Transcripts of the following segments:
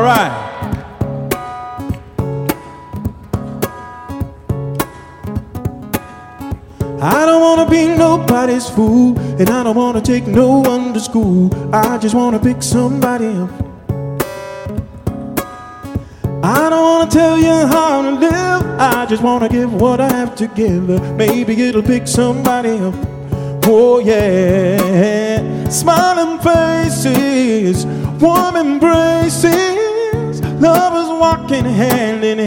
right. I don't wanna be nobody's fool, and I don't wanna take no one to school. I just wanna pick somebody up. I don't wanna tell you how to live, I just wanna give what I have to give. Maybe it'll pick somebody up. Oh yeah. Smiling faces, warm embraces, lovers walking hand in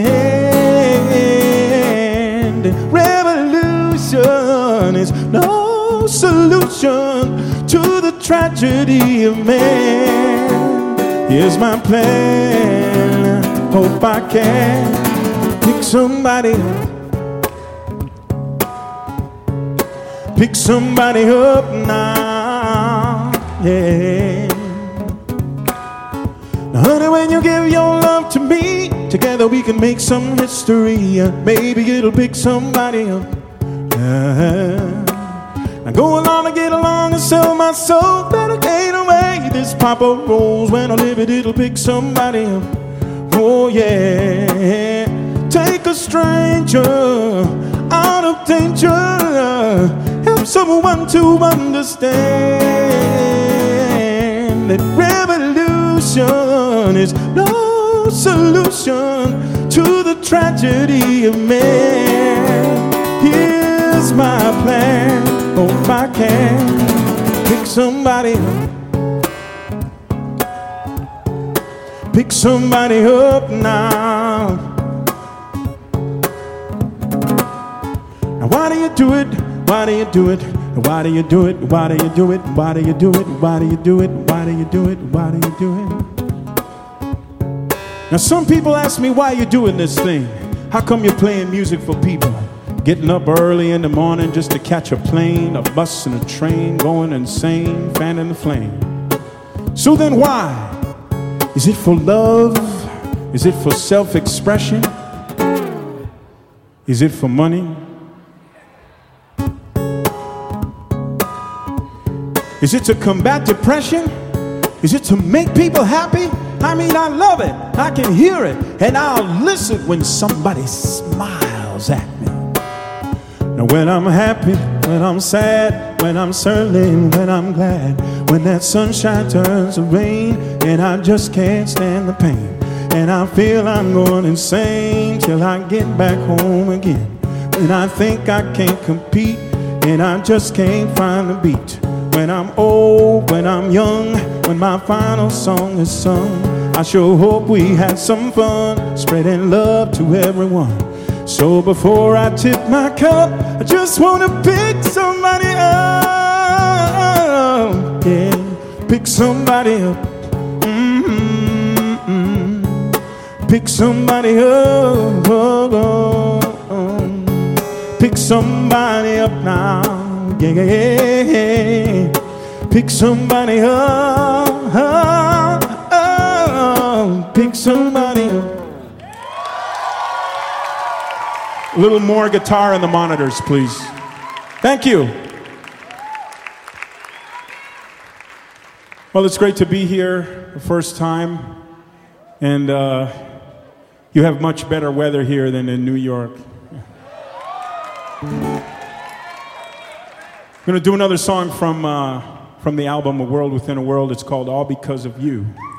hand. Revolution is no solution to the tragedy of man. Here's my plan, hope I can pick somebody up. Pick somebody up now, yeah. Now, honey, when you give your love to me, together we can make some history. Maybe it'll pick somebody up. Now go along and get along and sell my soul. Dedicate away this Papa Rose. When I live it, it'll pick somebody up. Oh yeah. Take a stranger out of danger. Help someone to understand that revolution is no solution to the tragedy of man. Here's my plan, hope I can pick somebody up. Pick somebody up now. Now why do you do it? Why do you do it? Why do you do it? Why do you do it? Why do you do it? Why do you do it? Why do you do it? Why do you do it? Now some people ask me why you doing this thing. How come you're playing music for people? Getting up early in the morning just to catch a plane, a bus and a train, going insane, fanning the flame. So then why? Is it for love? Is it for self-expression? Is it for money? Is it to combat depression? Is it to make people happy? I mean, I love it. I can hear it. And I'll listen when somebody smiles at me. Now when I'm happy, when I'm sad, when I'm surly, when I'm glad, when that sunshine turns to rain and I just can't stand the pain, and I feel I'm going insane till I get back home again. When I think I can't compete and I just can't find the beat. When I'm old, when I'm young, when my final song is sung, I sure hope we had some fun spreading love to everyone. So before I tip my cup, I just want to pick somebody up. Yeah, pick somebody up. Pick somebody up. Pick somebody up now. Yeah. Pick somebody up. Pick somebody up. A little more guitar in the monitors, please. Thank you. Well, it's great to be here the first time. And you have much better weather here than in New York. I'm going to do another song from the album A World Within a World. It's called All Because of You.